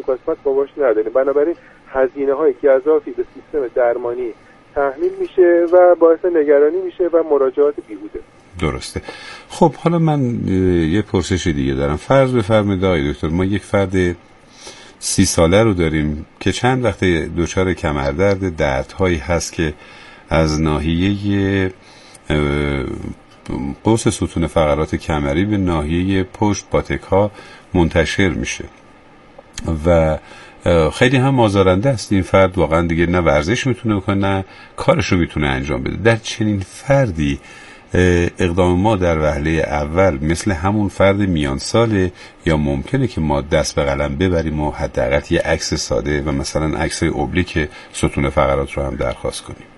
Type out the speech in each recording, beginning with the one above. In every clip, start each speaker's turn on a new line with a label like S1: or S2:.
S1: قسمت ما باش نداریم. بنابراین هزینه‌های گزافی به سیستم درمانی تحمیل میشه و باعث نگرانی میشه و مراجعات بیهوده.
S2: درسته. خب حالا من یه پرسش دیگه دارم. فرض بفرمایید آقای دکتر ما یک فرد 30 ساله رو داریم که چند وقت دچار کمردرد، دردهایی هست که از ناحیه قوس ستون فقرات کمری به ناحیه پشت پاتک‌ها منتشر میشه و خیلی هم آزارنده است. این فرد واقعا دیگه نه ورزش میتونه بکنه نه کارش رو میتونه انجام بده. در چنین فردی اقدام ما در وهله اول مثل همون فرد میان ساله یا ممکنه که ما دست به قلم ببریم و حداقل یه عکس ساده و مثلا عکس اوبلیک ستون فقرات رو هم درخواست کنیم؟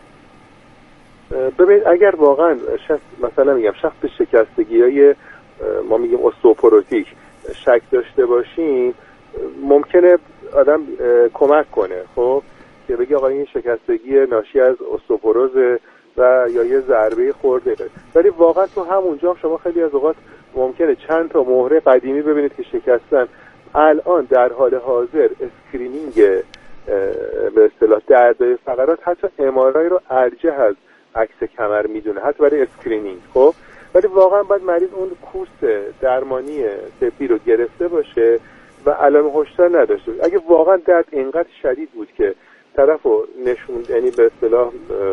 S1: ببینید اگر واقعا مثلا میگم شخص به شکستگی‌های ما میگیم استئوپوروتیک شک داشته باشیم، ممکنه آدم کمک کنه، خب که بگه آقا این شکستگی ناشی از استئوپوروز و یا یه ضربه خورده. ولی واقعا تو همونجا شما خیلی از اوقات ممکنه چند تا مهره قدیمی ببینید که شکستن. الان در حال حاضر اسکرینینگ به اصطلاح دردهای فقرات حتی ام‌آرآی رو ارجح از عکس کمر میدونه، حتی برای اسکرینینگ. خب ولی واقعا باید مریض اون کورس درمانی طبی رو گرفته باشه و علائم هشدار نداشته باشه. اگه واقعا درد اینقدر شدید بود که طرفو نشون، یعنی به اصطلاح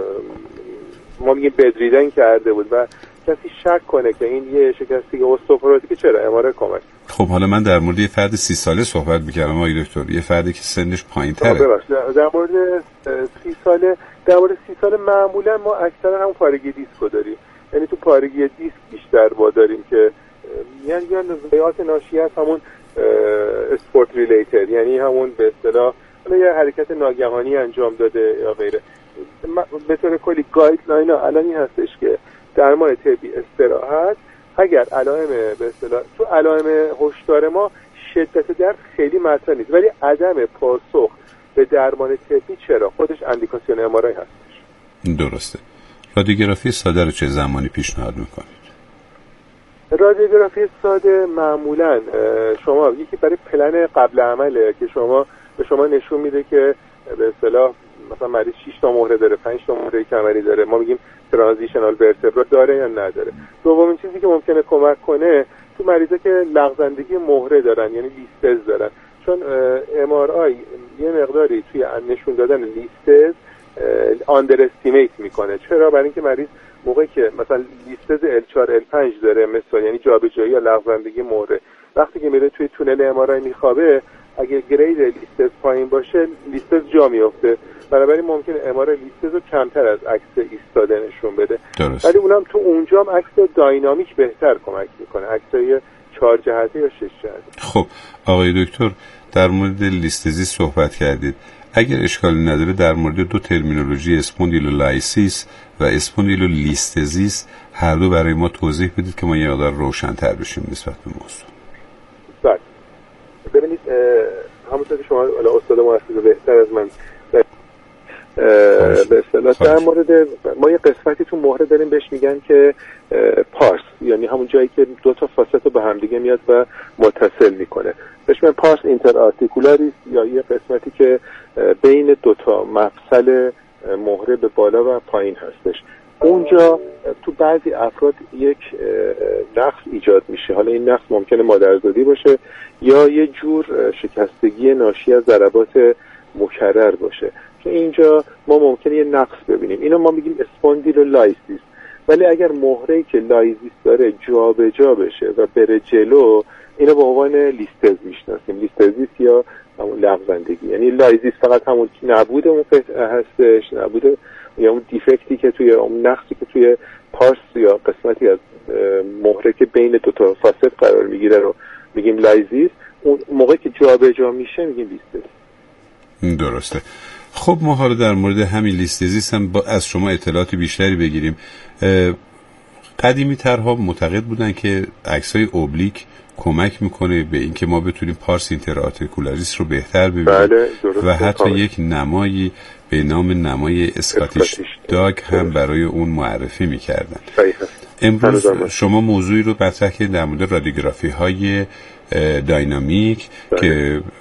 S1: ما میگیم بدریدن کرده بود و کسی شک کنه که این یه شکستگی استئوپوروتیک، چرا ام‌آرآی کمک.
S2: خب حالا من در مورد یه فرد 30 ساله صحبت می‌کردم آقای دکتر، یه فردی که سنش پایین‌تره.
S1: در مورد 30 ساله معمولا ما اکثرا همون پارگی دیسکو داریم، یعنی تو پارگی دیسک بیشتر با داریم که یعنی ضایعات ناشی از همون اسپورت ریلیتد، یعنی همون به اصطلاح یه حرکت ناگهانی انجام داده یا غیره. به طور کلی گایدلاین ها الان این هستش که درمان طبی استراحت اگر علائم به اصطلاح تو علائم هشدار ما شدت درد خیلی مطرح نیست، ولی عدم پاسخ به درمان طبی چرا خودش اندیکاسیون ام‌آرآی هستش.
S2: درسته. رادیوگرافی ساده رو چه زمانی پیشنهاد میکنید؟
S1: رادیوگرافی ساده معمولا شما یکی برای پلن قبل عمله که به شما نشون میده که به اصطلاح مثلا مریض 6 تا مهره داره، 5 تا مهره کمری داره، ما میگیم ترانزیشنال ورتبرا داره یا نداره. دومین چیزی که ممکنه کمک کنه تو مریضا که لغزندگی مهره دارن، یعنی لیستز دارن، چون ام‌آرآی یه مقداری توی نشون دادن لیستز آندر استیمیت میکنه. چرا؟ برای اینکه مریض موقعی که مثلا لیستز L4 L5 داره، مثلا یعنی جابجایی یا لغزندگی مهره، وقتی که میره توی تونل ام‌آرآی میخوابه، اگه گرید لیستز پایین باشه لیستز جا میفته، بنابراین ممکنه ام‌آرآی لیستز رو کمتر از عکس ایستاده نشون بده.
S2: درست.
S1: ولی اونم تو اونجا هم عکس داینامیک بهتر کمک میکنه، عکسای 4 جهته یا 6 جهته.
S2: خب آقای دکتر در مورد لیستزی صحبت کردید، اگر اشکالی نداره در مورد دو ترمینولوژی اسپوندیلولایسیس و اسپوندیلولیستزیس هر دو برای ما توضیح بدید که ما یه مقدار روشن‌تر بشیم نسبت به موضوع.
S1: بله. ببینید همونطور که شما استاد مؤسسه بهتر از من به اصطلاح در مورد ما یه قسمتی تو مهره داریم بهش میگن که پارس، یعنی همون جایی که دو تا فاست رو به هم دیگه میاد و متصل میکنه، بهش میگن پارس اینتر آرتیکولاریس، یا یه قسمتی که بین دو تا مفصل مهره به بالا و پایین هستش. اونجا تو بعضی افراد یک نقص ایجاد میشه. حالا این نقص ممکنه مادرزادی باشه یا یه جور شکستگی ناشی از ضربات مکرر باشه که اینجا ما ممکنه یه نقص ببینیم. اینو ما میگیم اسپوندیلولایسیس. ولی اگر مهره‌ای که لایزیس داره جابجا بشه و بره جلو، اینو به عنوان لیستز میشناسیم، لیستزیس یا همون لغزندگی. یعنی لایزیس فقط همون نبود اون هستش، نبود یا اون دیفکتی که توی اون نقصی که توی پارس یا قسمتی از مهره که بین دو تا فاست قرار میگیره رو میگیم لایزیس. اون موقعی که جابجا میشه میگیم لیستز.
S2: درسته. خب ما حالا در مورد همین لیستزیس هم از شما اطلاعات بیشتری بگیریم. قدیمی ترها معتقد بودن که عکسای اوبلیک کمک میکنه به اینکه ما بتونیم پارس اینترآرتیکولاریس رو بهتر ببینیم.
S1: بله،
S2: و حتی یک نمایی به نام نمای اسکاتیش داگ هم برای اون معرفی میکردن. امروز شما موضوعی رو مطرح کردید در مورد رادیوگرافی های داینامیک که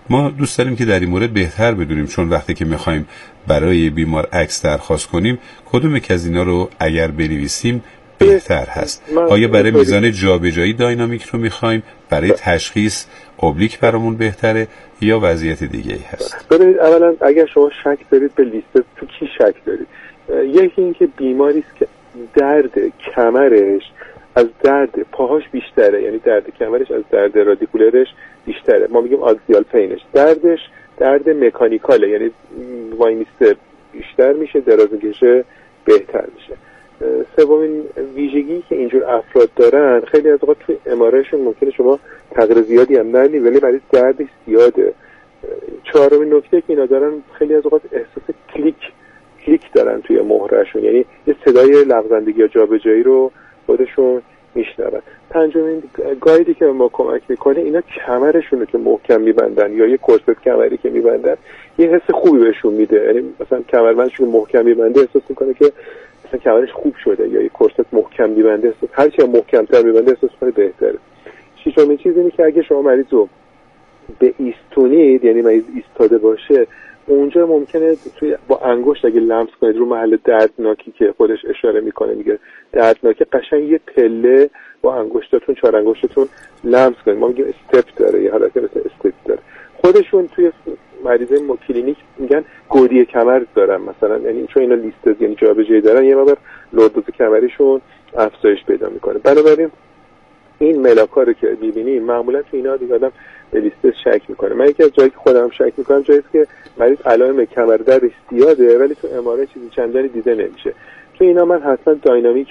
S2: ما دوست داریم که در این مورد بهتر بدونیم، چون وقتی که میخوایم برای بیمار عکس درخواست کنیم کدوم یک از اینا رو اگر بنویسیم بهتر هست؟ آیا برای میزان جابجایی داینامیک رو میخوایم، برای تشخیص اوبلیک برامون بهتره یا وضعیت دیگه ای هست؟
S1: ببینید اولا اگر شما شک دارید به لیست، تو کی شک دارید؟ یکی این که بیماری است که درد کمرش از درد پاهاش بیشتره، یعنی درد کمرش از درد رادیکولرش بیشتره، ما میگیم آکسیال پینش. دردش درد مکانیکاله، یعنی وای میسته بیشتر میشه، دراز میکشه بهتر میشه. سومین ویژگی که اینجور افراد دارن، خیلی از اوقات توی ام‌آرآیشون ممکنه شما تغییر زیادی هم ندید ولی برای دردش زیاده. چهارمین نکته که اینا دارن، خیلی از اوقات احساس کلیک دارن توی مهرهشون، یعنی یه صدای لغزندگی یا جابجایی رو خودشون میشنون. پنجمین گایدی که ما کمک میکنه، اینا کمرشون رو که محکم میبندن یا یه کورست کمری که میبندن یه حس خوبی بهشون میده، یعنی مثلا کمربندشون محکم میبنده احساس میکنه که مثلا کمرش خوب شده، یا یه کورست محکم میبنده هرچی محکم‌تر میبنده احساس کنه بهتره. ششمین چیز اینه که اگه شما مریض رو به ایستونید، یعنی مریض ایستاده باشه، اونجا ممکنه توی با انگشت اگه لمس کنید رو محل دردناکی که خودش اشاره میکنه، میگه دردناکی، قشنگ یه پله با انگشتاتون، 4 انگشتتون لمس کنید. ما میگیم استپ داره، یه حالت مثل استپ داره. خودشون توی مریضای کلینیک میگن گودی کمر دارن مثلا، یعنی چون اینا لیست یعنی جابجایی دارن، یه مقدار لوردوز کمریشون افزایش پیدا میکنه. بنابراین این ملاکا رو که می‌بینیم معمولا تو اینا دیگه آدم به لیست شک میکنه. من یکی از جایی که خودم شک میکنم جایی که مریض علائم کمر دردش زیاده ولی تو ام‌آرآی چیزی چندانی دیده نمیشه. تو اینا من حتما داینامیک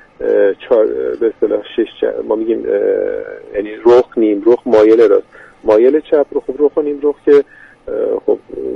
S1: 4 به اصطلاح 6 ما میگیم یعنی رخ، نیم رخ، مایل راست، مایل چپ رو، خب رخ و نیم رخ که خب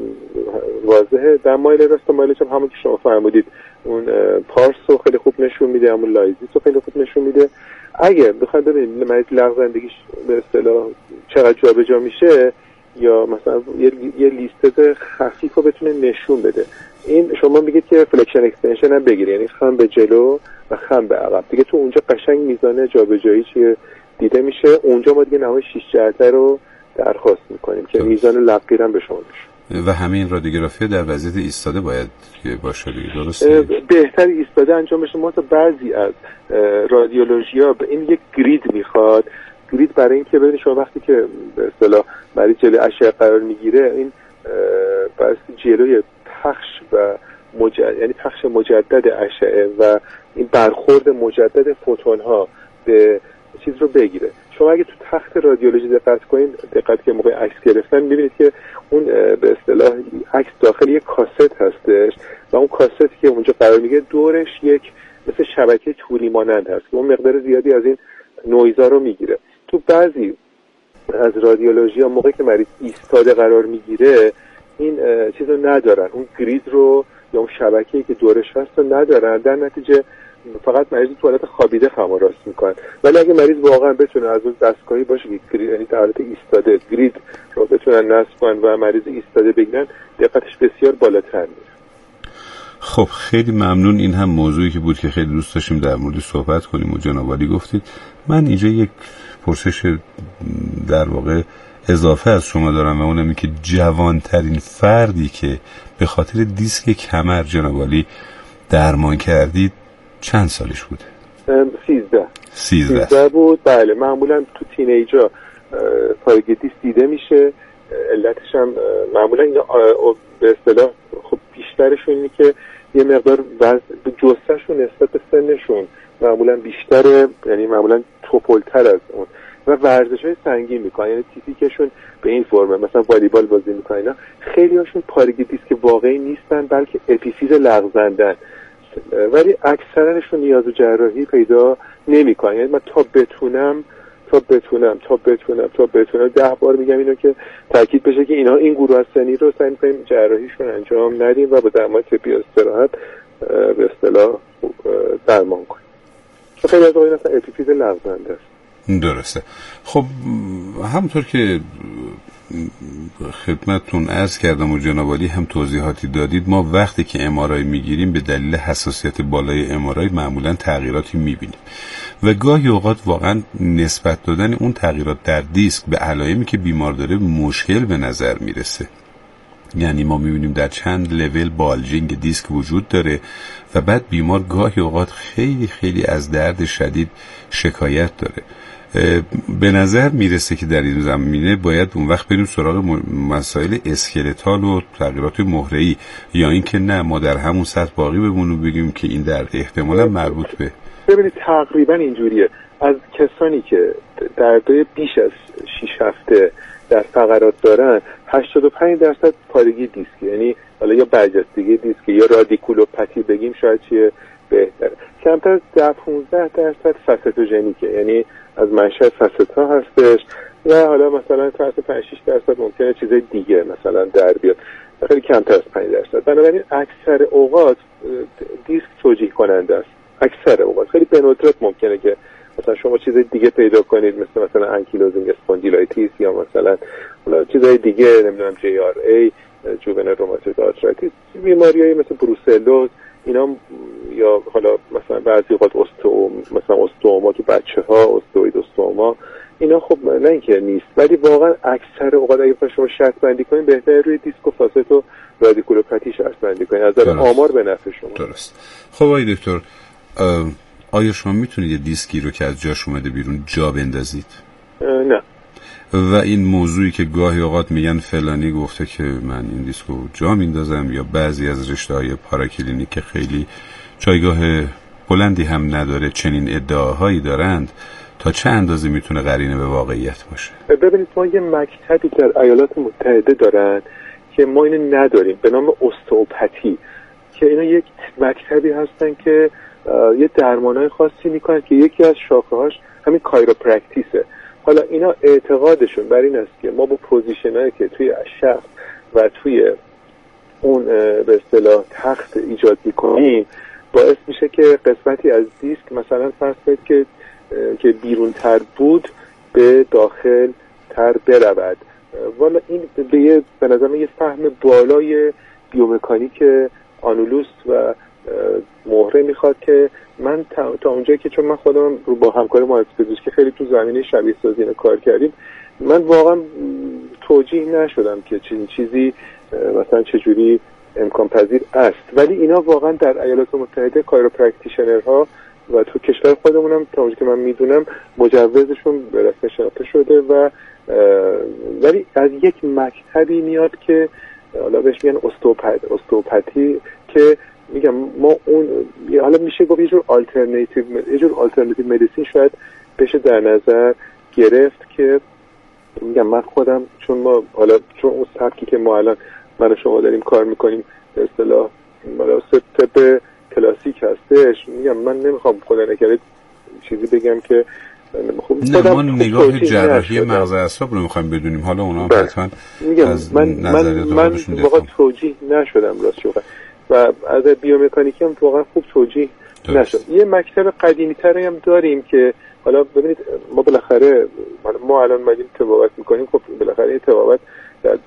S1: واضحه، در مایل راست و مایل چپ همون که شما فرمودید اون پارس رو خیلی خوب نشون میده، همون لایزیس رو خیلی خوب نشون میده. اگه بخواید ببینید مریض لغزندگیش به اصطلاح چقدر جابجا میشه یا مثلا یه لیست خفیف رو بتونه نشون بده، این شما میگید که فلکشن اکستنشن هم بگیری، یعنی خم به جلو و خم به عقب، دیگه تو اونجا قشنگ میزان جابجایی چیه دیده میشه. اونجا ما دیگه نمای 6 جهته رو درخواست میکنیم که میزان لقی هم به شما بشه.
S2: و همین رادیوگرافی در وضعیت ایستاده باید باشه دیگه، درسته؟
S1: بهتر ایستاده انجام بشه. ما تا بعضی از رادیولوژی‌ها به این یک گرید میخواد، گرید برای اینکه ببینید شما وقتی که به اصطلاح مریض جلوی اشعه قرار میگیره، این باعث جلوی پخش و یعنی پخش مجدد اشعه و این برخورد مجدد فوتون ها به چیز رو بگیره. شما اگه تو تخت رادیولوژی دقت کنید، دقت که موقع عکس گرفتن می‌بینید که اون به اصطلاح عکس داخل یک کاست هستش و اون کاستی که اونجا قرار میگیره دورش یک مثل شبکه طولی مانند هست که اون مقدار زیادی از این نویزا رو میگیره. تو بعضی از رادیولوژی‌ها موقعی که مریض ایستاده قرار میگیره این چیز رو ندارن، اون گرید رو یا اون شبکه‌ای که دورش هست رو ندارن، در نتیجه فقط مریض توالت خوابیده خم و راست میکنن. ولی اگه مریض واقعا بتونه از اون دستگاهی باشه که گرید، یعنی در حالت ایستاده گرید رو بتونن نصب کنن و مریض ایستاده بگیرن، دقتش بسیار بالاتر میره.
S2: خب خیلی ممنون. این هم موضوعی که بود که خیلی دوست داشتیم در مورد صحبت کنیم و جناب عالی گفتید. من اینجا یک پرسش در واقع اضافه از شما دارم و اونم این که جوانترین فردی که به خاطر دیسک کمر جناب عالی درمان کردید چند سالش بوده؟ 13
S1: بود. بله، معمولا تو تینیجا پارگیتیس دیده میشه. علتش هم معمولا اینا به اصطلاح خب بیشترشون اینه که یه مقدار جثه‌شون نسبت به سنشون معمولا بیشتره، یعنی معمولا توپلتر از اون و ورزش‌های سنگین میکنن، یعنی تیپیکشون به این فرمه، مثلا والیبال بازی میکنن. اینا خیلی هاشون پارگیتیس که واقعی نیستن بلکه اپیفیز لغزندن، ولی اکثرشون نیاز جراحی پیدا نمیکنن. یعنی من تا بتونم 10 بار میگم اینو که تاکید بشه که اینا این گروه از سنی رو سعی می‌کنیم جراحیشون انجام ندیم و با درمان طبی استراحت به اصطلاح درمان کنیم. خیلی از اوقات مثلا اپیفیز لغزنده است.
S2: درسته. خب همونطور که خدمتتون عرض کردم و جناب عالی هم توضیحاتی دادید، ما وقتی که ام‌آرآی میگیریم به دلیل حساسیت بالای ام‌آرآی معمولا تغییراتی میبینیم و گاهی اوقات واقعا نسبت دادن اون تغییرات در دیسک به علائمی که بیمار داره مشکل به نظر میرسه. یعنی ما میبینیم در چند لول بالجینگ دیسک وجود داره و بعد بیمار گاهی اوقات خیلی خیلی از درد شدید شکایت داره. به نظر میرسه که در این زمینه باید اون وقت بریم سراغ مسائل اسکلتال و تغییرات مهره‌ای، یا اینکه نه ما در همون سطح باقی بمونیم بگیم که این درد احتمالاً مربوط به.
S1: ببینید تقریبا اینجوریه. از کسانی که دردای بیش از 6 هفته در فقرات دارن 85% پارگی دیسک، یعنی حالا یا برجستگی دیسک یا رادیکولوپاتی بگیم شاید چیه بهتره. کمتر از 10-15% فاستوژنیکه، یعنی از منشأ فاست‌ها هستش و حالا مثلا تا 5-6% ممکنه چیزای دیگه مثلا در بیاد، خیلی کمتر از 5%. بنابراین اکثر اوقات دیسک توجیه کننده است. اکثر اوقات خیلی به ندرت ممکنه که مثلا شما چیز دیگه پیدا کنید مثلا انکیلوزینگ اسپوندیلایتیس یا مثلا چیزای دیگه، نمیدونم جی آر ای، جوونل روماتوید آرترایتیس، بیماریایی مثل بروسلوز اینا، یا حالا مثلا بعضی اوقات مثلا استوما تو بچه‌ها، استئوید استوما اینا. خب نه اینکه نیست، ولی واقعا اکثر اوقات اگه شما شرط بندی کنید بهتره روی دیسک و فاست و رادیکولوپاتی شرط بندی کنید، از نظر آمار به نفع شما.
S2: درست. خب آقای دکتر، آیا شما میتونید یه دیسکی رو که از جاش اومده بیرون جا بندازید؟
S1: نه.
S2: و این موضوعی که گاهی اوقات میگن فلانی گفته که من این دیسکو جا میندازم، یا بعضی از رشته‌های پاراکلینیک که خیلی جایگاه بلندی هم نداره چنین ادعاهایی دارند، تا چه اندازه میتونه قرینه به واقعیت باشه؟
S1: ببینید ما یه مکتبی در ایالات متحده دارن که ما اینو نداریم به نام استئوپاتی، که اینا یک مکتبی هستن که یه درمانای خاصی میکنن که یکی از شاخه‌هاش همین کایروپرکتیسه. حالا اینا اعتقادشون بر این است که ما با پوزیشنایی که توی شخص و توی اون به اصطلاح تخت ایجاد میکنیم باعث میشه که قسمتی از دیسک مثلا فرض کنید که بیرون تر بود به داخل تر برود. والا این به نظر یه فهم بالای بیومکانیک آنولوس و مهره میخواد که من تا اونجایی که چون من خودم رو با همکار مهندسی خیلی تو زمینه شبیه سازی کار کردیم، من واقعا توجیه نشدم که چیزی مثلا چجوری امکان پذیر است. ولی اینا واقعا در ایالات متحده کایروپرکتیشنرها و تو کشور خودمونم تا اونجایی که من میدونم مجوزشون به رسمیت شناخته شده و ولی از یک مکتبی میاد که حالا بهش میگن استئوپاتی، که میگم ما اون حالا میشه گفت یه جور آلترناتیو مدیسین شاید بشه در نظر گرفت، که میگم من خودم چون اون سبکی که ما الان من و شما داریم کار میکنیم به اصطلاح طب کلاسیک هستش، میگم من نمیخوام خدا نکرده چیزی بگم که
S2: نه، ما نگاه جراحی مغز اعصاب رو میخوایم بدونیم، حالا اونا حتما از
S1: من واقعا توجیه نشدم راست شد و از بیومکانیکی هم واقعا خوب توجیه نشد. یه مکتب قدیمی تری هم داریم که حالا ببینید ما بالاخره ما الان اومدیم تبابت میکنیم، خب بالاخره این تبابت در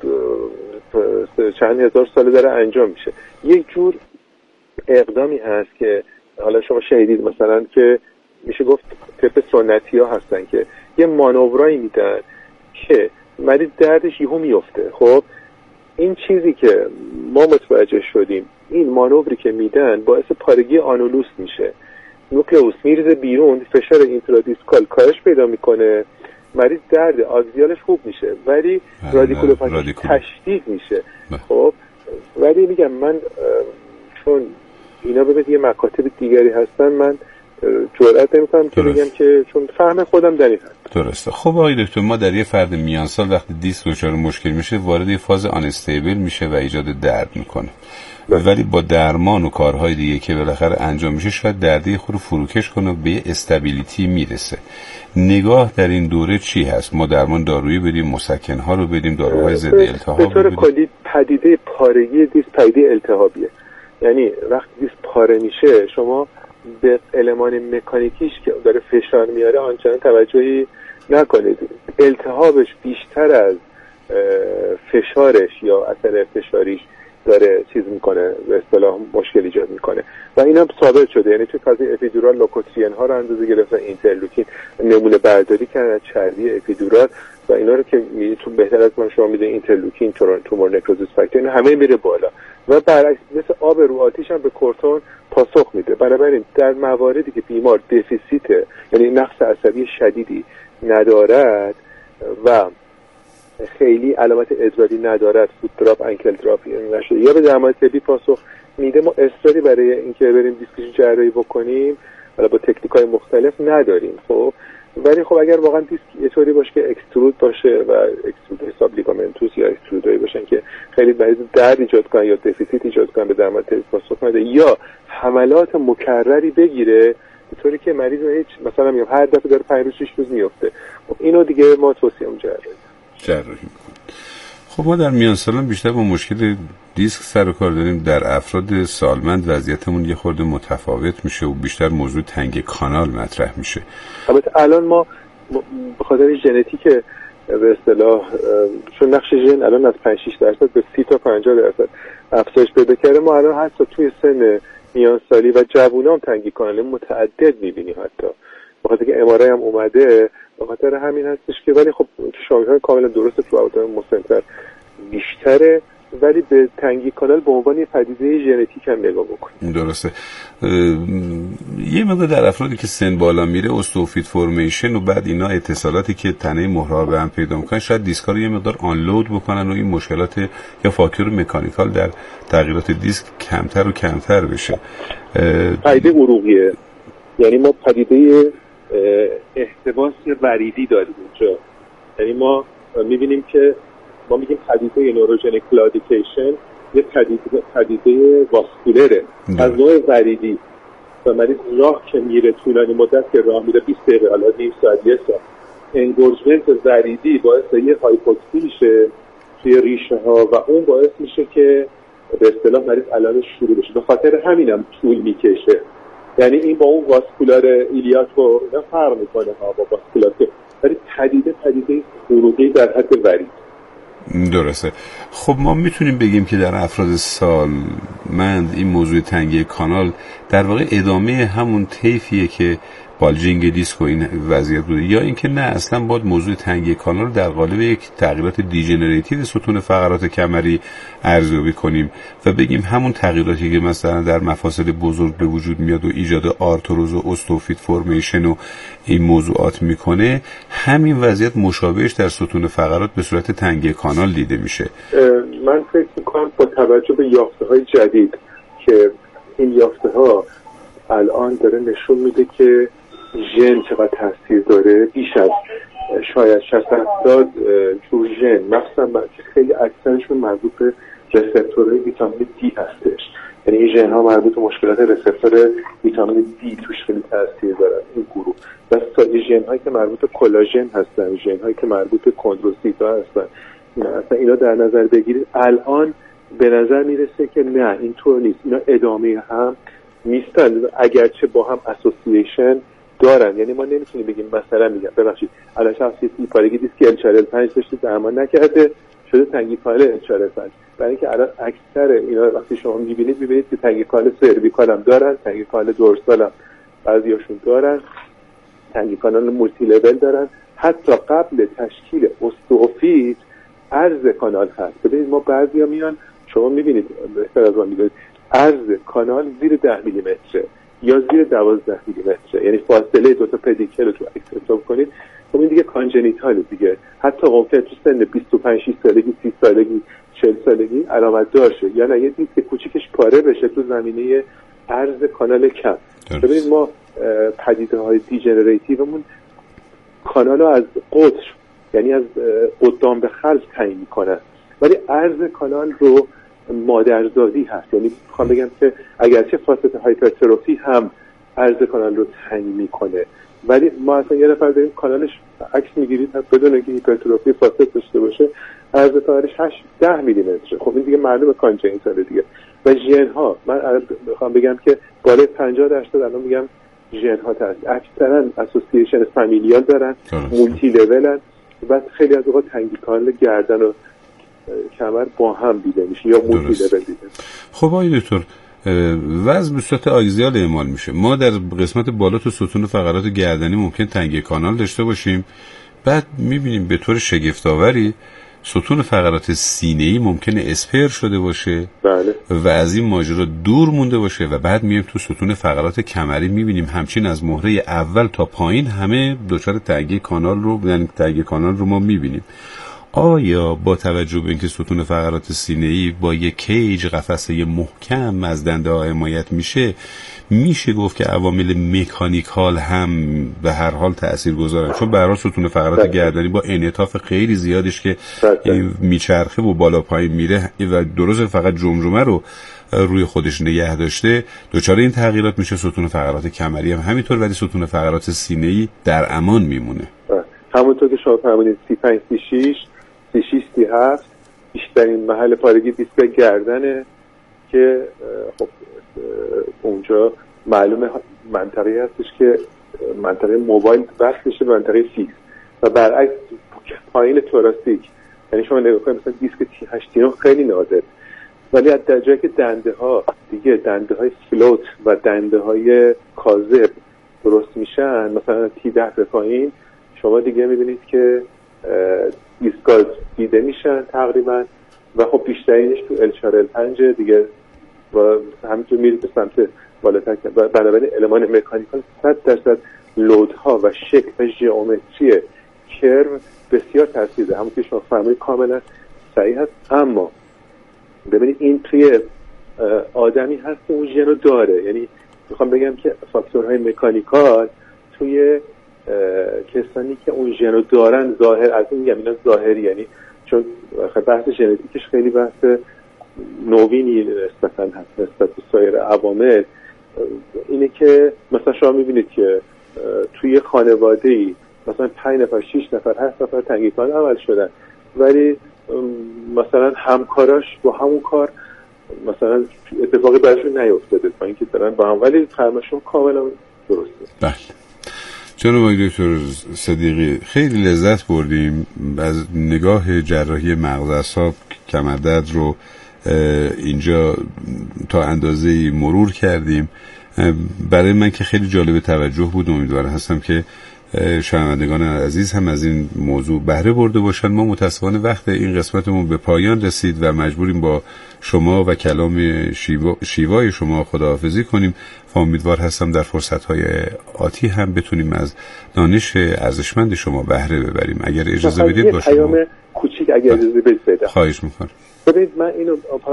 S1: چند هزار سال داره انجام میشه. یک جور اقدامی هست که حالا شما شنیدید مثلا که میشه گفت طب سنتی ها هستن که یه مانورایی میدن که مریض دردش یهو میفته. خب این چیزی که ما متوجه شدیم، این مانوری که میدن باعث پارگی آنولوس میشه، نوکلئوس میریزه بیرون، فشار اینترادیسکال کاهش پیدا میکنه، مریض درد آکزیالش خوب میشه ولی رادیکولوپاتی تشدید میشه. خب ولی میگم من چون اینا ببینید یه مکاتب دیگری هستن، من جرئت نمی‌کنم که بگم که چون فهم خودم در این هست.
S2: درسته. خب آقای دکتر، ما در یه فرد میان سال وقتی دیسک دچار مشکل میشه وارد یه فاز آنستیبل میشه و ایجاد درد میکنه، ولی با درمان و کارهای دیگه که بالاخره انجام میشه شاید دردی خود رو فروکش کنه و به یه استابیلیتی میرسه. نگاه در این دوره چی هست؟ ما درمان دارویی بدیم، مسکن‌ها رو بدیم، داروهای ضد التهاب
S1: به طور کلی پدیده پارگی دیسک پدیده التهابیه. یعنی وقتی دیسک پاره میشه شما به المان مکانیکیش که داره فشار میاره آنچنان توجهی نکنید. التهابش بیشتر از فشارش یا اثر فشاریش داره چیز میکنه، به اصطلاح مشکل ایجاد میکنه و این هم ثابت شده. یعنی تو کازی اپیدورال لوکوترین ها رو اندازه گرفتن، اینترلوکین نمونه برداری کردن از چربی اپیدورال و اینا رو که تو بهتر از من شما میدونید اینترلوکین، تومور نکروزیس فاکتور، اینا همه میره بالا و برعکس مثل آب رو آتیش هم به کورتون پاسخ میده. بنابراین در مواردی که بیمار دفیسیت یعنی نقص عصبی شدیدی ندارد و خیلی علامت ادراری ندارد، فوت دراپ، انکل دراپ نشه یا به درمان طبی پاسخ میده، ما اصراری برای اینکه بریم دیسک جراحی بکنیم حالا با تکنیک‌های مختلف نداریم. خب ولی خب اگر واقعا دیسک یه طوری باشه که اکسترود باشه و اکسترود حساب لیگامنتوس یا اکسترودایی باشن که خیلی مریض درد ایجاد کنن یا دفیسیت ایجاد کنن به درمان طبی پاسخ نده یا حملات مکرری بگیره به طوری که مریض هیچ مثلا میگم هر دفعه داره 5 روز 6 روز میفته، خب اینو دیگه ما توصیه
S2: جراحی میکنیم. خب ما در میان سالان بیشتر با مشکل دیسک سر و کار داریم. در افراد سالمند وضعیتمون یه خورده متفاوت میشه و بیشتر موضوع تنگ کانال مطرح میشه.
S1: البته الان ما به خاطر ژنتیک به اصطلاح چون نقش ژن الان از 5-6% به 30 تا 50% افزایش پیدا کرده، ما الان حتی توی سن میان سالی و جوونام تنگی کانال متعدد میبینیم، حتی به خاطر که ام‌آرآی هم اومده، به خاطر همین هستش که ولی خب شاهدهای کاملا درست تو اوضاع مسن‌تر بیشتره، ولی به تنگی کانال به عنوان یه پدیده ژنتیک هم نگاه بکنیم.
S2: درسته. یه مقدار در افرادی که سن بالا میره استوفیت فورمیشن و بعد اینا اتصالاتی که تنه مهرها به هم پیدا میکنن شاید دیسکا رو یه مقدار آنلود بکنن و این مشکلات یا فاکتور مکانیکال در تغییرات دیسک کمتر و کمتر بشه.
S1: پدیده عروقیه، یعنی ما پدیده احتباس وریدی داریم اینجا. یعنی ما میبینیم که ما میگیم پدیده نوروژنیک کلادیکیشن یه پدیده واسکولره از نوع وریدی و مریض راه که میره طولانی مدت که راه میره 20 دقیقه حالا نیم ساعت یه ساعت انگورجمنت وریدی باعث یه هایپوکسی میشه توی ریشه ها و اون باعث میشه که به اصطلاح مریض علائمش شروع بشه. به خاطر همینم طول میکشه. یعنی این با اون واسکولار ایلیاک و اینا فرق میکنه ها با واسکولار، ولی پدیده خروجی در حد ورید.
S2: درسته. خب ما میتونیم بگیم که در افراد سالمند این موضوع تنگی کانال در واقع ادامه همون طیفیه که بالجینگ دیسک و این وضعیت بوده، یا اینکه نه اصلا باید موضوع تنگی کانال رو در قالب یک تغییرات دیژنراتیو ستون فقرات کمری ارزیابی کنیم و بگیم همون تغییراتی که مثلا در مفاصل بزرگ به وجود میاد و ایجاد آرتروز و استوفیت فورمیشن و این موضوعات میکنه، همین وضعیت مشابهش در ستون فقرات به صورت تنگی کانال دیده میشه.
S1: من فکر میکنم با توجه به یافته‌های جدید که این یافته‌ها الان داره نشون میده که ژن چقدر تاثیر داره، بیش از شاید 60-70 جور ژن، مثلا خیلی اکثرشون مربوط به رسپتورهای ویتامین دی هستش. یعنی این ژن ها مربوط به مشکلات رسپتور ویتامین دی توش خیلی تاثیر دارن این گروه. و ژن هایی که مربوط به کلاژن هستن، ژن هایی که مربوط به کندروسیتا هستن، مثلا اینا در نظر بگیرید الان به نظر میرسه که نه اینطور نیست، اینا ادامه هم نیستن، اگرچه با هم اسوسییشن دارن. یعنی ما نمیتونیم بگیم مثلا میگم ببخشید الان شخص یه پارگی دیسک L4L5 داشته درمان نکرده شده تنگی کانال L4L5، برای اینکه الان اکثر اینا وقتی شما میبینید که تنگی کانال سرویکال هم دارن، تنگی کانال دورسال هم بعضیاشون دارن، تنگی کانال مولتی لول دارن. حتی قبل تشکیل استوفیت عرض کانال هست. ببینید ما بعضیا میان شما میبینید بهتر از ما میدونید عرض کانال زیر 10 میلی متره یا زیر 12 میلی متره، یعنی فاصله دو تا پدیکل رو تو عکس حساب کنید. خب این دیگه کانجنیتاله دیگه، حتی ممکنه تو سن 25 6 سالگی 30 سالگی 40 سالگی علامت داشته، یا نه یه دیسک کوچیکش پاره بشه تو زمینه عرض کانال کم. ببینید ما پدیده‌های دیژنراتیومون کانالو از قطر یعنی از قدام به خلف تعیین میکنن، ولی عرض کانال رو مادرزادی هست. یعنی میخوام بگم که اگرچه فاسد هایپرتروفی هم عرض کانال رو تعیین میکنه، ولی ما اصلا یه نفر داریم کانالش عکس میگیرید بدون اینکه هایپرتروفی فاسد داشته باشه عرض کانالش 8-10 میلی متره. خب این دیگه معلومه کانجنیتاله دیگه. و ژن ها من میخوام بگم که بالای 50% الان میگم ژن ها اکثرا اسوسییشن فامیلیال دارن، مولتی لولن و خیلی از اوقات تنگی کانال گردن و کمر با هم دیده میشه یا مولتی لول دیده.
S2: خب آقای دکتر، وزن به صورت آگزیال اعمال میشه. ما در قسمت بالا تو ستون فقرات گردنی ممکن تنگی کانال داشته باشیم، بعد میبینیم به طور شگفت‌آوری ستون فقرات سینه‌ای ممکنه اسپر شده باشه.
S1: بله.
S2: و از این ماجرا دور مونده باشه و بعد میایم تو ستون فقرات کمری میبینیم همچین از مهره اول تا پایین همه دچار تنگی کانال رو، یعنی تنگی کانال رو ما میبینیم. آیا با توجه به اینکه ستون فقرات سینه‌ای با یک کیج قفسه محکم از دنده‌ها حمایت میشه گفت که عوامل مکانیکال هم به هر حال تاثیرگذارن؟ چون به هر حال ستون فقرات گردنی با انعطاف خیلی زیادش که میچرخه و بالا پایین میره و درست فقط جمجمه رو روی خودش نگه داشته دچار این تغییرات میشه. ستون فقرات کمری هم همینطور، ولی ستون فقرات سینه‌ای در امان میمونه.
S1: همونطور که شما فرمودید 35 36 36 37 بیشترین محل پارگی دیسک گردنه که خب اونجا معلومه منطقه هستش که منطقه موبایل بست میشه به منطقه فیکس و برعکس پایین توراستیک، یعنی شما نگاه کنید مثلا دیسک T8 خیلی نادر، ولی از در جایی که دنده های فلوت و دنده های کاذب درست میشن، مثلا T10 به پایین شما دیگه میبینید که دیسکال دیده میشن تقریبا و خب بیشترینش تو L4 L5 دیگه و همینطور میرید به سمت بالاتر. بنابراین المان مکانیکال 100% لودها و شکل و ژئومتری کرو بسیار تاثیر داره. همون که شما فرمایید کاملا صحیح هست. اما ببینید این توی آدمی هست که اون ژن رو داره، یعنی میخوام بگم که فاکتورهای مکانیکال توی کسانی که اون ژن رو دارن ظاهر، از این میگم اینا ظاهری، یعنی چون بحث ژنتیکش خیلی بحث نوینی نسبتاً هست نسبت به سایر عوامل. اینه که مثلا شما میبینید که توی خانواده‌ای مثلا 5 نفر 6 نفر 8 نفر تنگی کانال عمل شدن، ولی مثلا همکاراش با همون کار مثلا اتفاقی براشون نیفتاده با اینکه دارن با هم، ولی فرماشون کاملا درسته.
S2: بله جناب آقای دکتر صدیقی، خیلی لذت بردیم از نگاه جراحی مغز اعصاب کمردرد رو اینجا تا اندازه‌ای مرور کردیم. برای من که خیلی جالب توجه بود، امیدوارم هستم که شنوندگان عزیز هم از این موضوع بهره برده باشن. ما متاسفانه وقت این قسمتمون به پایان رسید و مجبوریم با شما و کلام شیوای شما خداحافظی کنیم و امیدوار هستم در فرصت‌های آتی هم بتونیم از دانش ارزشمند شما بهره ببریم. اگر اجازه بدید با شما
S1: پیام کوچیک اگر اجازه بدید.
S2: خواهش می‌کنم.
S1: ببینید من اینو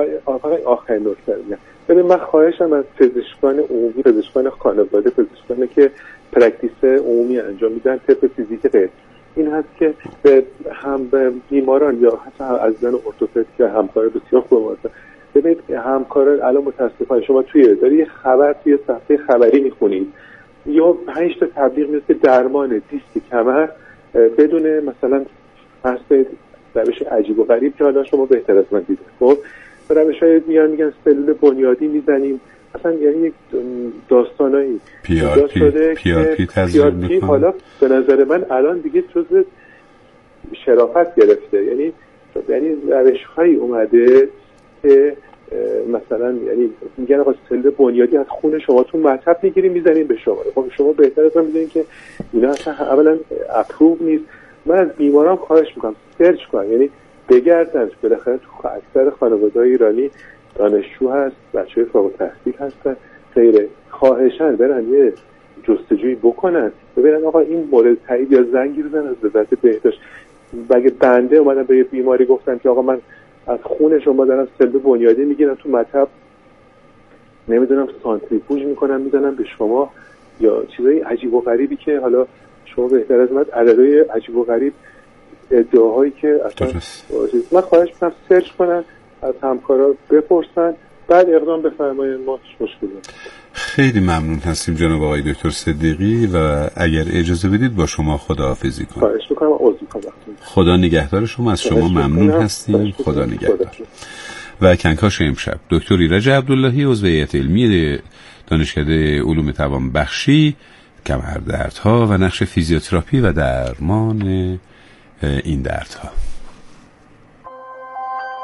S1: آخرین نکته میگم. ببین من خواهشم از پزشکان عمومی، پزشکان خانواده، پزشکانی که پرکتیس عمومی انجام میدن طب فیزیک غیر، این هست که به بیماران یا حتی عزیزان ارتوپد که همکار بسیار خوب هستن، ببینید همکاران الان متاسفانه شما داری یه خبر توی صفحه خبری میخونید یا 5 تا تبلیغ میاد که درمان دیسک کمر بدون مثلا فرض روش عجیب و غریب که حالا شما بهتر از من دیده. خب روش‌های میگن سلول بنیادی میزنیم، اصلا یعنی یک داستانایی PRP حالا به نظر من الان دیگه جزء شرافت گرفته، یعنی روش‌هایی اومده که مثلا یعنی میگن آقا سلول بنیادی از خون شما تو مطب میگیریم میزنیم به شما. خب شما بهتر از من میدونید که اینا اصلا اولا اپروو نیست. من از بیماران خواهش میکنم سرچ کنن، یعنی بگردن. بالاخره تو اکثر خانواده‌های ایرانی دانشجو هست، بچه‌های فارغ التحصیل هستن، غیره، خواهشاً برن یه جستجویی بکنن ببینن آقا این مورد تایید یا زنگی بزنن از وزارت بهداشت. اگه بنده اومدم به یه بیماری گفتم که آقا من از خون شما دارم سلول بنیادی میگیرم تو مطب، نمیدونم سانتریفوژ میکنم میزنم به شما یا چیزای عجیب و غریبی که حالا شما بهتر از من عددهای عجیب و غریب ادعاهایی که اصلا من خواهش میکنم سرچ کنن، از همکارا بپرسن، بعد اقدام بفرمایید. ما هیچ مشکلی نداریم.
S2: خیلی ممنون هستیم جناب آقای دکتر صدیقی و اگر اجازه بدید با شما خداحافظی کنم.
S1: خواهش میکنم. عذر میخوام.
S2: خدا نگهدار شما. از شما ممنون هستیم. خدا نگهدار. و کنکاش امشب دکتر ایرج عبداللهی عضو هیئت علمی دانشکده علوم توانبخشی، کمردردها و نقش فیزیوتراپی و درمان این دردها.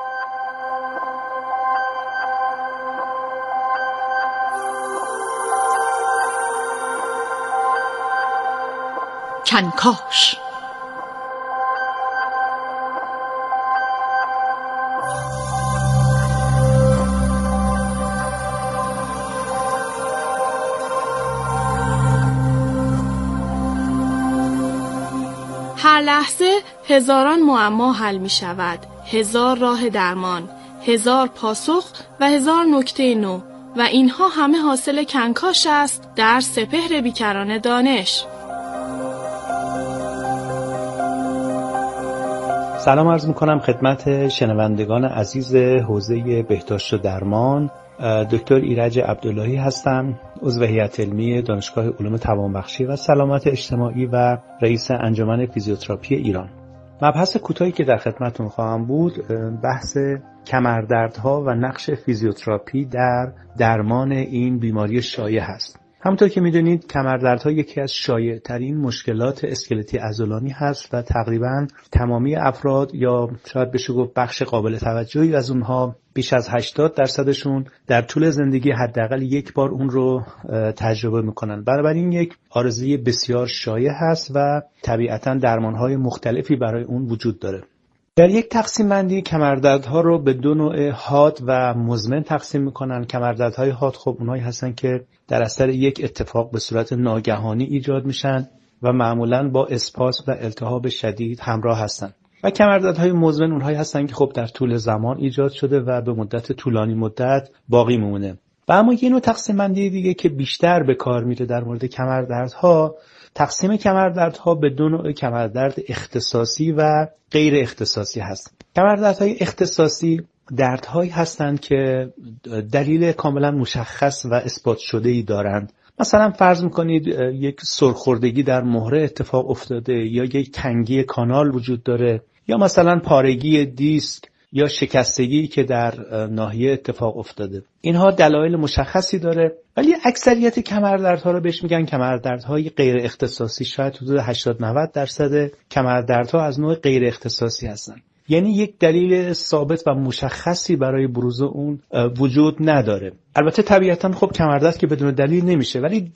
S3: کنکاش.
S4: هر لحظه هزاران معما حل می شود، هزار راه درمان، هزار پاسخ و هزار نکته نو، و اینها همه حاصل کنکاش است در سپهر بیکران دانش.
S5: سلام عرض میکنم خدمت شنوندگان عزیز حوزه بهداشت و درمان. دکتر ایرج عبداللهی هستم، عضو هیئت علمی دانشگاه علوم توانبخشی و سلامت اجتماعی و رئیس انجمن فیزیوتراپی ایران. مبحث کوتاهی که در خدمتتون خواهم بود بحث کمردردها و نقش فیزیوتراپی در درمان این بیماری شایع هست. همونطور که میدونید کمردردها یکی از شایع‌ترین مشکلات اسکلتی عضلانی هست و تقریباً تمامی افراد یا شاید بشه گفت بخش قابل توجهی از اونها بیش از 80% در طول زندگی حداقل یک بار اون رو تجربه میکنن. بنابراین یک عارضه بسیار شایع هست و طبیعتاً درمانهای مختلفی برای اون وجود داره. در یک تقسیم بندی کمردردها رو به دو نوع حاد و مزمن تقسیم میکنن. کمردردهای حاد خب اونایی هستن که در اثر یک اتفاق به صورت ناگهانی ایجاد میشن و معمولاً با اسپاسم و التهاب شدید همراه هستن. و کمردردهای مزمن اونهایی هستن که خب در طول زمان ایجاد شده و به مدت طولانی مدت باقی میمونه. و اما یه نوع تقسیم بندی دیگه که بیشتر به کار میره در مورد کمردردها، تقسیم کمردردها به دو نوع کمردرد اختصاصی و غیر اختصاصی هست. کمردردهای اختصاصی دردهایی هستند که دلیل کاملا مشخص و اثبات شده‌ای دارند. مثلا فرض میکنید یک سرخوردگی در مهره اتفاق افتاده یا یک تنگی کانال وجود داره یا مثلا پارگی دیسک یا شکستگی که در ناحیه اتفاق افتاده. اینها دلایل مشخصی داره، ولی اکثریت کمردردها رو بهش میگن کمردردهای غیر اختصاصی. شاید حدود 80-90% کمردردها از نوع غیر اختصاصی هستن. یعنی یک دلیل ثابت و مشخصی برای بروز اون وجود نداره. البته طبیعتاً خب کمردرد که بدون دلیل نمیشه، ولی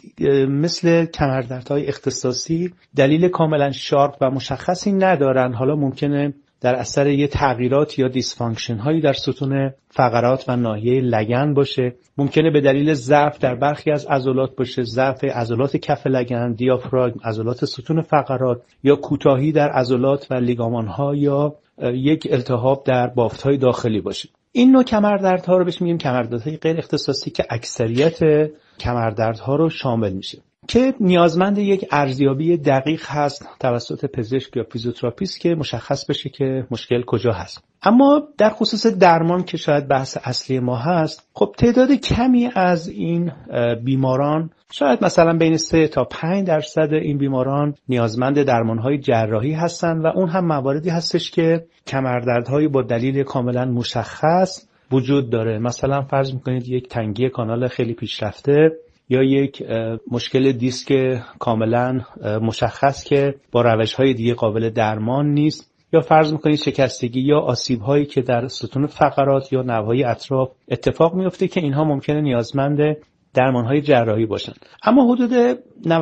S5: مثل کمردردهای اختصاصی دلیل کاملا شارپ و مشخصی ندارن. حالا ممکنه در اثر یه تغییرات یا دیسفانکشن هایی در ستون فقرات و ناحیه لگن باشه، ممکنه به دلیل ضعف در برخی از عضلات باشه، ضعف عضلات کف لگن، دیافراگم، عضلات ستون فقرات، یا کوتاهی در عضلات و لیگامان ها، یا یک التهاب در بافت های داخلی باشه. این نوع کمردردها رو بهش میگیم کمردردهای غیر اختصاصی که اکثریت کمردردها رو شامل میشه، که نیازمند یک ارزیابی دقیق هست توسط پزشک یا فیزیوتراپیست که مشخص بشه که مشکل کجا هست. اما در خصوص درمان که شاید بحث اصلی ما هست، خب تعداد کمی از این بیماران، شاید مثلا بین 3 تا 5% این بیماران نیازمند درمانهای جراحی هستن و اون هم مواردی هستش که کمردردهای با دلیل کاملا مشخص وجود داره. مثلا فرض میکنید یک تنگی کانال خیلی پیشرفته یا یک مشکل دیسک کاملا مشخص که با روش‌های دیگه قابل درمان نیست، یا فرض می‌کنید شکستگی یا آسیب‌هایی که در ستون فقرات یا نواحی اطراف اتفاق میفته که اینها ممکنه نیازمند درمان‌های جراحی باشن. اما حدود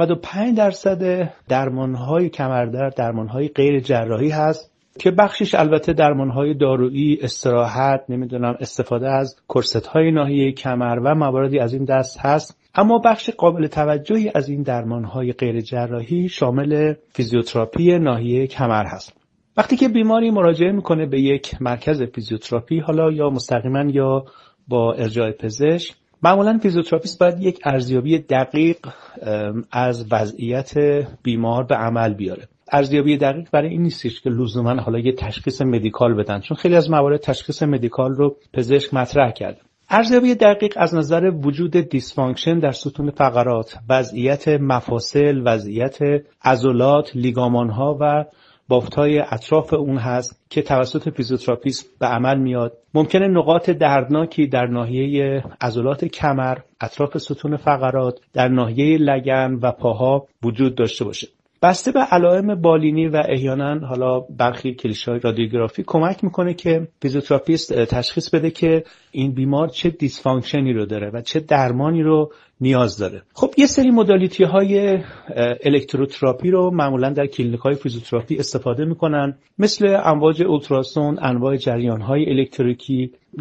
S5: 95% درمان‌های کمردرد درمان‌های غیر جراحی هست که بخشش البته درمان‌های دارویی، استراحت، استفاده از کورست‌های ناحیه کمر و مواردی از این دست هست. اما بخش قابل توجهی از این درمان‌های غیر جراحی شامل فیزیوتراپی ناحیه کمر هست. وقتی که بیماری مراجعه میکنه به یک مرکز فیزیوتراپی، حالا یا مستقیما یا با ارجاع پزشک، معمولا فیزیوتراپیست باید یک ارزیابی دقیق از وضعیت بیمار به عمل بیاره. ارزیابی دقیق برای این نیستش که لزوما حالا یه تشخیص مدیکال بدن، چون خیلی از موارد تشخیص مدیکال رو پزشک مطرح کرده. ارزیابی دقیق از نظر وجود دیسفانکشن در ستون فقرات، وضعیت مفاصل، وضعیت عضلات، لیگامان‌ها و بافت‌های اطراف اون هست که توسط فیزیوتراپیست به عمل میاد. ممکنه نقاط دردناکی در ناحیه عضلات کمر، اطراف ستون فقرات، در ناحیه لگن و پاها وجود داشته باشه. بسته به علائم بالینی و احیانا حالا برخی کلیشه‌های رادیوگرافی کمک میکنه که فیزیوتراپیست تشخیص بده که این بیمار چه دیسفانکشنی رو داره و چه درمانی رو نیاز داره. خب یه سری مدالیتی های الکتروتراپی رو معمولا در کلینیک های فیزیوتراپی استفاده میکنن، مثل امواج اولتراسون، انواع جریان های الکتریکی،